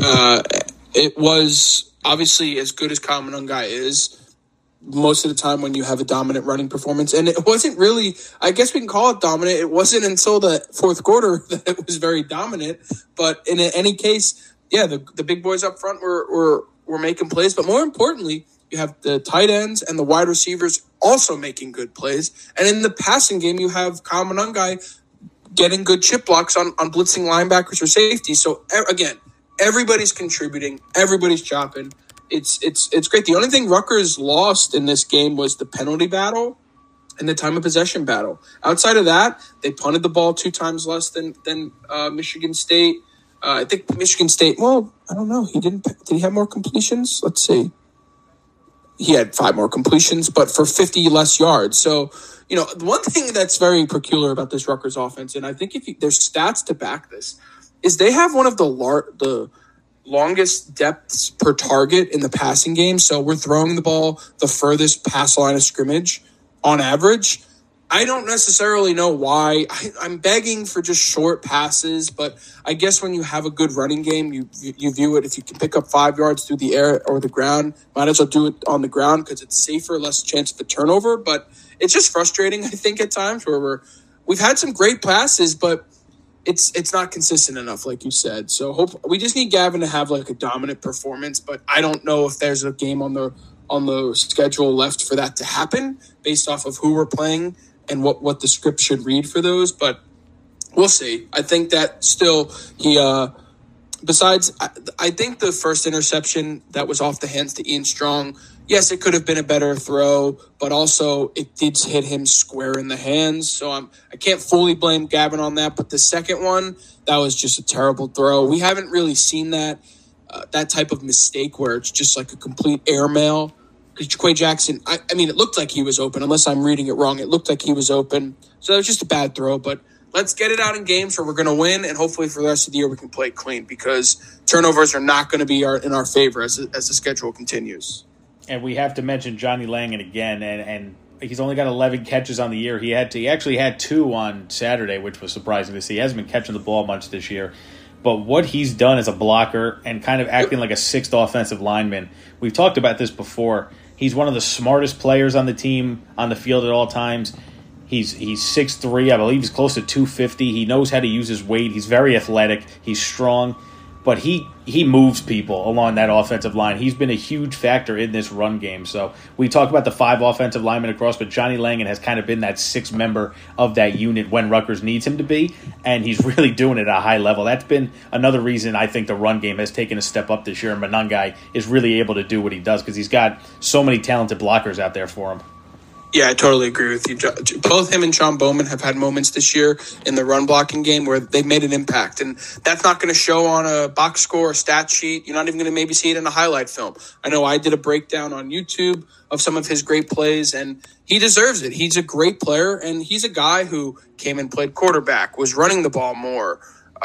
it was obviously as good as Kyle Monangai is. Most of the time when you have a dominant running performance, and it wasn't really, I guess we can call it dominant. It wasn't until the fourth quarter that it was very dominant. But in any case, yeah, the big boys up front were making plays. But more importantly, you have the tight ends and the wide receivers also making good plays. And in the passing game, you have Kyle Monangai getting good chip blocks on blitzing linebackers or safety. So again, everybody's contributing, everybody's chopping. It's great. The only thing Rutgers lost in this game was the penalty battle and the time of possession battle. Outside of that, they punted the ball 2 times less than Michigan State. I think Michigan State, well, I don't know. Did he have more completions? Let's see. He had 5 more completions, but for 50 less yards. So, the one thing that's very peculiar about this Rutgers offense, and I think there's stats to back this, is they have one of the longest depths per target in the passing game. So we're throwing the ball the furthest past line of scrimmage on average. I don't necessarily know why. I'm begging for just short passes, but I guess when you have a good running game, you view it. If you can pick up 5 yards through the air or the ground, might as well do it on the ground because it's safer, less chance of a turnover. But it's just frustrating, I think, at times where we've had some great passes, but it's not consistent enough, like you said. So we just need Gavin to have like a dominant performance, but I don't know if there's a game on the schedule left for that to happen based off of who we're playing and what the script should read for those. But we'll see. I think that still besides, I think the first interception that was off the hands to Ian Strong, yes, it could have been a better throw, but also it did hit him square in the hands. So I can't fully blame Gavin on that. But the second one, that was just a terrible throw. We haven't really seen that type of mistake where it's just like a complete airmail. Jaquay Jackson, I mean, it looked like he was open. Unless I'm reading it wrong, it looked like he was open. So that was just a bad throw. But let's get it out in games where we're going to win, and hopefully for the rest of the year we can play clean, because turnovers are not going to be in our favor as the schedule continues. And we have to mention Johnny Langan again, and he's only got 11 catches on the year. He actually had 2 on Saturday, which was surprising to see. He hasn't been catching the ball much this year. But what he's done as a blocker and kind of acting like a sixth offensive lineman, we've talked about this before. He's one of the smartest players on the team, on the field at all times. He's 6'3", I believe he's close to 250. He knows how to use his weight. He's very athletic. He's strong. But he moves people along that offensive line. He's been a huge factor in this run game. So we talk about the 5 offensive linemen across, but Johnny Langan has kind of been that 6th member of that unit when Rutgers needs him to be, and he's really doing it at a high level. That's been another reason I think the run game has taken a step up this year, and Monangai is really able to do what he does because he's got so many talented blockers out there for him. Yeah, I totally agree with you. Both him and Sean Bowman have had moments this year in the run blocking game where they've made an impact. And that's not going to show on a box score or stat sheet. You're not even going to maybe see it in a highlight film. I know I did a breakdown on YouTube of some of his great plays, and he deserves it. He's a great player, and he's a guy who came and played quarterback, was running the ball more,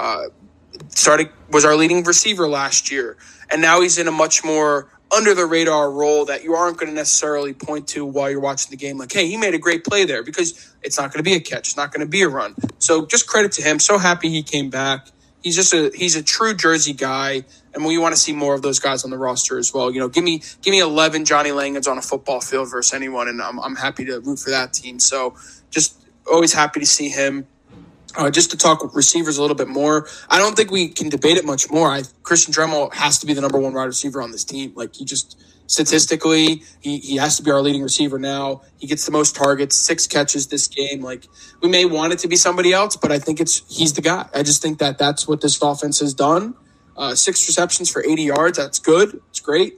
was our leading receiver last year. And now he's in a much more under-the-radar role that you aren't going to necessarily point to while you're watching the game like, hey, he made a great play there, because it's not going to be a catch. It's not going to be a run. So just credit to him. So happy he came back. He's a true Jersey guy, and we want to see more of those guys on the roster as well. You know, give me 11 Johnny Langans on a football field versus anyone, and I'm happy to root for that team. So just always happy to see him. Just to talk receivers a little bit more, I don't think we can debate it much more. Christian Dremel has to be the number 1 wide receiver on this team. Like, he just statistically, he has to be our leading receiver now. He gets the most targets, 6 catches this game. Like, we may want it to be somebody else, but I think he's the guy. I just think that's what this offense has done. 6 receptions for 80 yards. That's good. It's great.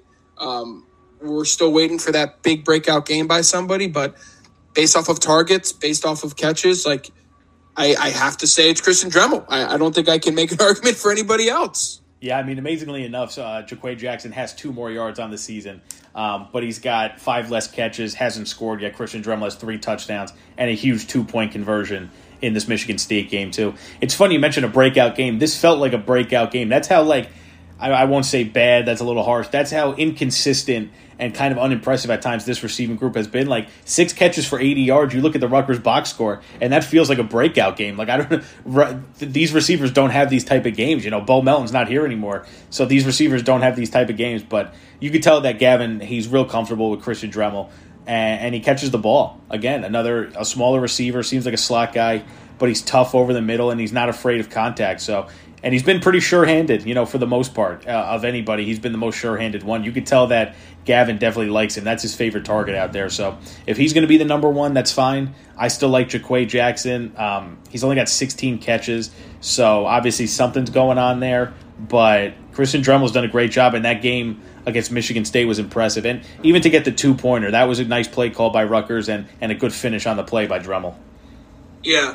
We're still waiting for that big breakout game by somebody, but based off of targets, based off of catches, like, I have to say it's Christian Dremel. I don't think I can make an argument for anybody else. Yeah, I mean, amazingly enough, Jaquay Jackson has 2 more yards on the season, but he's got 5 less catches, hasn't scored yet. Christian Dremel has 3 touchdowns and a huge 2-point conversion in this Michigan State game, too. It's funny you mentioned a breakout game. This felt like a breakout game. That's how, I won't say bad, that's a little harsh. That's how inconsistent and kind of unimpressive at times this receiving group has been. 6 catches for 80 yards. You look at the Rutgers box score, and that feels like a breakout game. I don't know. These receivers don't have these type of games. Bo Melton's not here anymore, so these receivers don't have these type of games. But you could tell that Gavin, he's real comfortable with Christian Dremel, and he catches the ball. Again, a smaller receiver, seems like a slot guy, but he's tough over the middle, and he's not afraid of contact. And he's been pretty sure-handed, for the most part of anybody. He's been the most sure-handed one. You could tell that Gavin definitely likes him. That's his favorite target out there. So if he's going to be the number 1, that's fine. I still like Jaquay Jackson. He's only got 16 catches, so obviously something's going on there. But Christian Dremel's done a great job, and that game against Michigan State was impressive. And even to get the 2-pointer, that was a nice play call by Rutgers and a good finish on the play by Dremel. Yeah,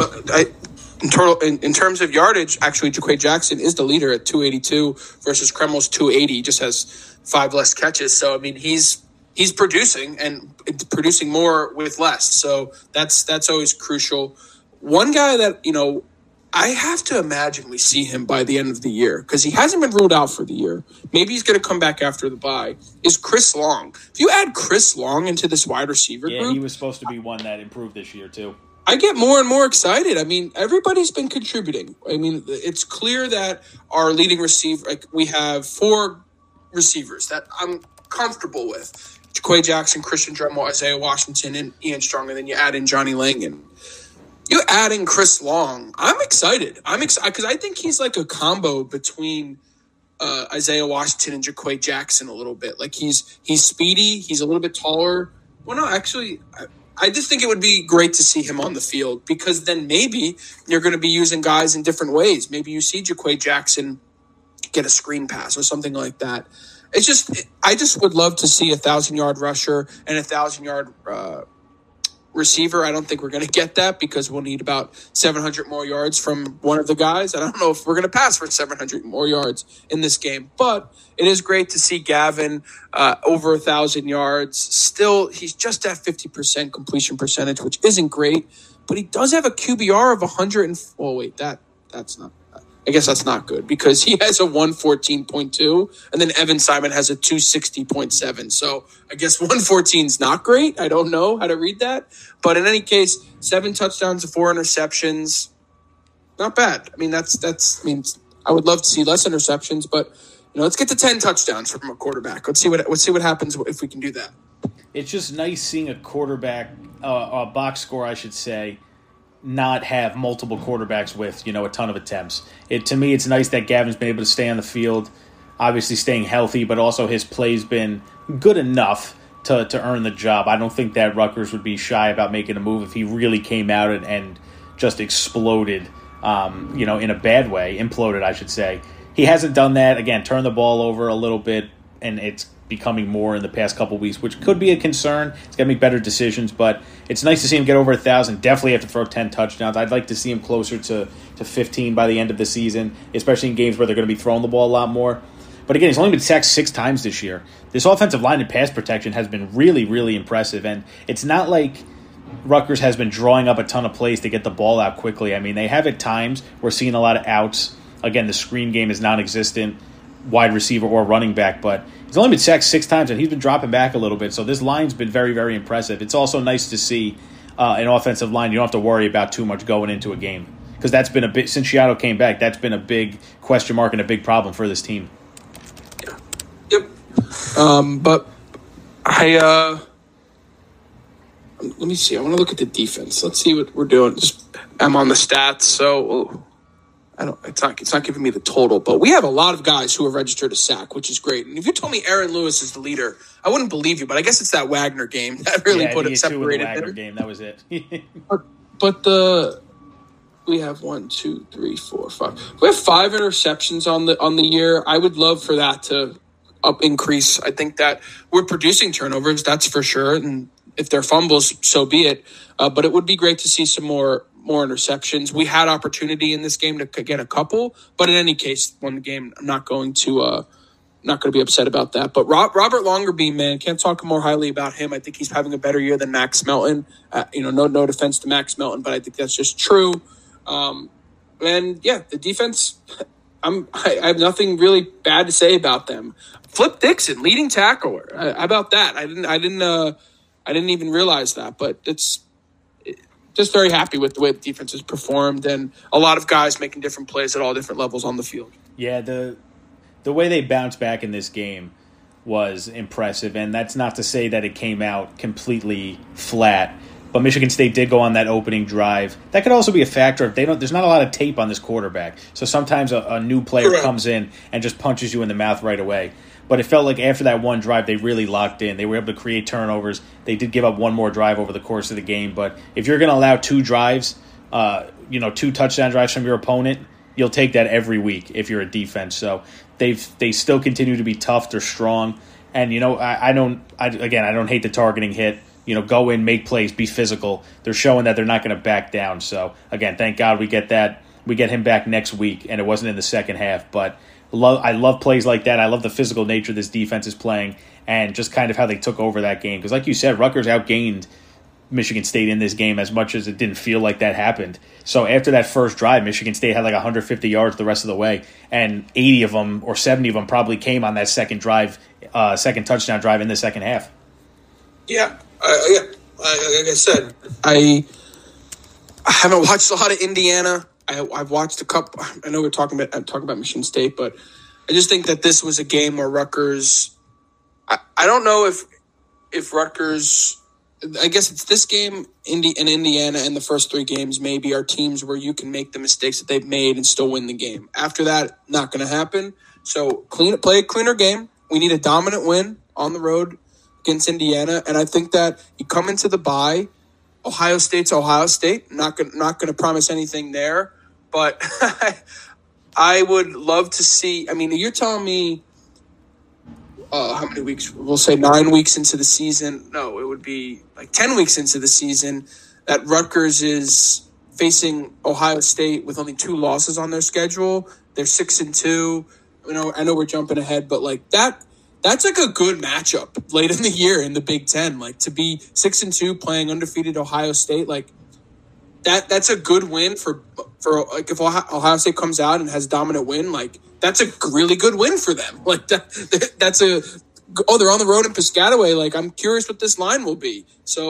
in terms of yardage, actually, Jaquay Jackson is the leader at 282 versus Kremel's 280. He just has 5 less catches. So, I mean, he's producing and producing more with less. So that's always crucial. One guy that, I have to imagine we see him by the end of the year because he hasn't been ruled out for the year. Maybe he's going to come back after the bye, is Chris Long. If you add Chris Long into this wide receiver group. Yeah, he was supposed to be one that improved this year, too. I get more and more excited. I mean, everybody's been contributing. I mean, it's clear that our leading receiver, we have 4 receivers that I'm comfortable with. Jaquay Jackson, Christian Dremel, Isaiah Washington, and Ian Strong, and then you add in Johnny Langan. You add in Chris Long. I'm excited. Because I think he's like a combo between Isaiah Washington and Jaquay Jackson a little bit. He's speedy. He's a little bit taller. Well, no, actually, I just think it would be great to see him on the field because then maybe you're going to be using guys in different ways. Maybe you see Jaquay Jackson get a screen pass or something like that. It's just, I just would love to see 1,000-yard rusher and 1,000-yard receiver. I don't think we're going to get that because we'll need about 700 more yards from one of the guys. I don't know if we're going to pass for 700 more yards in this game, but it is great to see Gavin over 1,000 yards. Still, he's just at 50% completion percentage, which isn't great, but he does have a QBR of 100. Oh, wait, that's not. I guess that's not good because he has a 114.2 and then Evan Simon has a 260.7. So I guess 114 is not great. I don't know how to read that. But in any case, 7 touchdowns and 4 interceptions. Not bad. I mean, I would love to see less interceptions, but let's get to 10 touchdowns from a quarterback. Let's see what happens if we can do that. It's just nice seeing a quarterback, a box score, I should say, not have multiple quarterbacks with, a ton of attempts. To me, it's nice that Gavin's been able to stay on the field, obviously staying healthy, but also his play's been good enough to earn the job. I don't think that Rutgers would be shy about making a move if he really came out and just exploded, in a bad way, imploded, I should say. He hasn't done that. Again, turned the ball over a little bit, and it's becoming more in the past couple weeks, which could be a concern. He's got to make better decisions, but it's nice to see him get over 1,000. Definitely have to throw 10 touchdowns. I'd like to see him closer to 15 by the end of the season, especially in games where they're going to be throwing the ball a lot more. But again, he's only been sacked 6 times this year. This offensive line and pass protection has been really, really impressive, and it's not like Rutgers has been drawing up a ton of plays to get the ball out quickly. I mean, they have at times. We're seeing a lot of outs. Again, the screen game is non-existent, wide receiver or running back, but he's only been sacked 6 times, and he's been dropping back a little bit. So this line's been very, very impressive. It's also nice to see an offensive line. You don't have to worry about too much going into a game because that's been a bit since Shiado came back. That's been a big question mark and a big problem for this team. Yep. But let me see. I want to look at the defense. Let's see what we're doing. I'm on the stats, so. It's not giving me the total, but we have a lot of guys who have registered a sack, which is great. And if you told me Aaron Lewis is the leader, I wouldn't believe you. But I guess it's that Wagner game that really put it separated. The Wagner game, that was it. but we have 1, 2, 3, 4, 5. We have 5 interceptions on the year. I would love for that to increase. I think that we're producing turnovers, that's for sure. And if they're fumbles, so be it. But it would be great to see some more interceptions. We had opportunity in this game to get a couple, but in any case, won the game. I'm not going to be upset about that. But Robert Longerbeam, man, can't talk more highly about him. I think he's having a better year than Max Melton. No defense to Max Melton, but I think that's just true. And yeah, the defense, I have nothing really bad to say about them. Flip Dixon, leading tackler. How about that? I didn't even realize that, but it's just very happy with the way the defense has performed and a lot of guys making different plays at all different levels on the field. Yeah, the way they bounced back in this game was impressive, and that's not to say that it came out completely flat. But Michigan State did go on that opening drive. That could also be a factor if there's not a lot of tape on this quarterback. So sometimes a new player comes in and just punches you in the mouth right away. But it felt like after that one drive, they really locked in. They were able to create turnovers. They did give up one more drive over the course of the game. But if you're going to allow 2 drives, 2 touchdown drives from your opponent, you'll take that every week if you're a defense. So they still continue to be tough. They're strong. And, I don't hate the targeting hit. Go in, make plays, be physical. They're showing that they're not going to back down. So, again, thank God we get that. We get him back next week, and it wasn't in the second half. But I love plays like that. I love the physical nature this defense is playing and just kind of how they took over that game. Because like you said, Rutgers outgained Michigan State in this game as much as it didn't feel like that happened. So after that first drive, Michigan State had like 150 yards the rest of the way, and 80 of them or 70 of them probably came on that second touchdown drive in the second half. Yeah. Like I said, I haven't watched a lot of Indiana. I've watched a couple. I know we're talking about Michigan State, but I just think that this was a game where Rutgers. I don't know if Rutgers. I guess it's this game in Indiana and the first 3 games maybe are teams where you can make the mistakes that they've made and still win the game. After that, not going to happen. So play a cleaner game. We need a dominant win on the road against Indiana, and I think that you come into the bye. Ohio State's Ohio State. Not going to promise anything there. But I would love to see – I mean, you're telling me how many weeks? We'll say 9 weeks into the season. No, it would be like 10 weeks into the season that Rutgers is facing Ohio State with only 2 losses on their schedule. They're 6-2. I know we're jumping ahead, but like that's like a good matchup late in the year in the Big Ten. Like to be 6-2 playing undefeated Ohio State, like that's a good win for like if Ohio State comes out and has a dominant win, like that's a really good win for them. Like that's they're on the road in Piscataway. Like I'm curious what this line will be.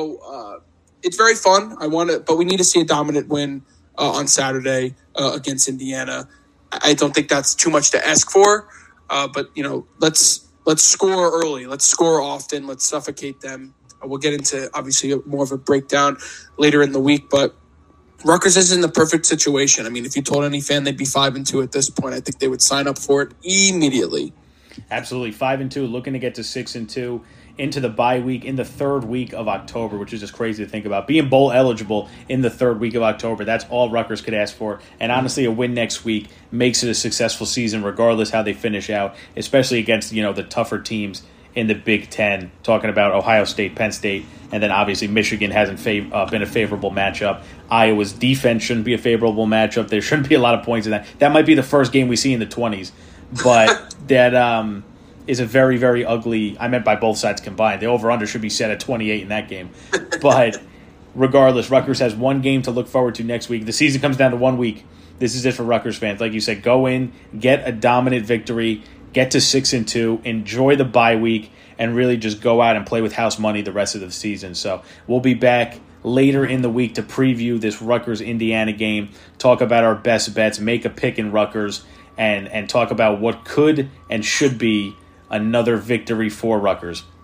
So it's very fun. But we need to see a dominant win on Saturday against Indiana. I don't think that's too much to ask for. But let's score early. Let's score often. Let's suffocate them. We'll get into obviously more of a breakdown later in the week, but Rutgers is in the perfect situation. I mean, if you told any fan they'd be 5-2 at this point, I think they would sign up for it immediately. Absolutely. 5-2, looking to get to 6-2 into the bye week in the 3rd week of October, which is just crazy to think about. Being bowl eligible in the 3rd week of October, that's all Rutgers could ask for. And honestly, a win next week makes it a successful season regardless how they finish out, especially against, the tougher teams in the Big Ten, talking about Ohio State, Penn State, and then obviously Michigan hasn't been a favorable matchup. Iowa's defense shouldn't be a favorable matchup. There shouldn't be a lot of points in that. That might be the first game we see in the 20s, but that is a very, very ugly, I meant by both sides combined. The over-under should be set at 28 in that game. But regardless, Rutgers has one game to look forward to next week. The season comes down to 1 week. This is it for Rutgers fans. Like you said, go in, get a dominant victory, get to 6-2, enjoy the bye week, and really just go out and play with house money the rest of the season. So we'll be back later in the week to preview this Rutgers-Indiana game, talk about our best bets, make a pick in Rutgers, and talk about what could and should be another victory for Rutgers.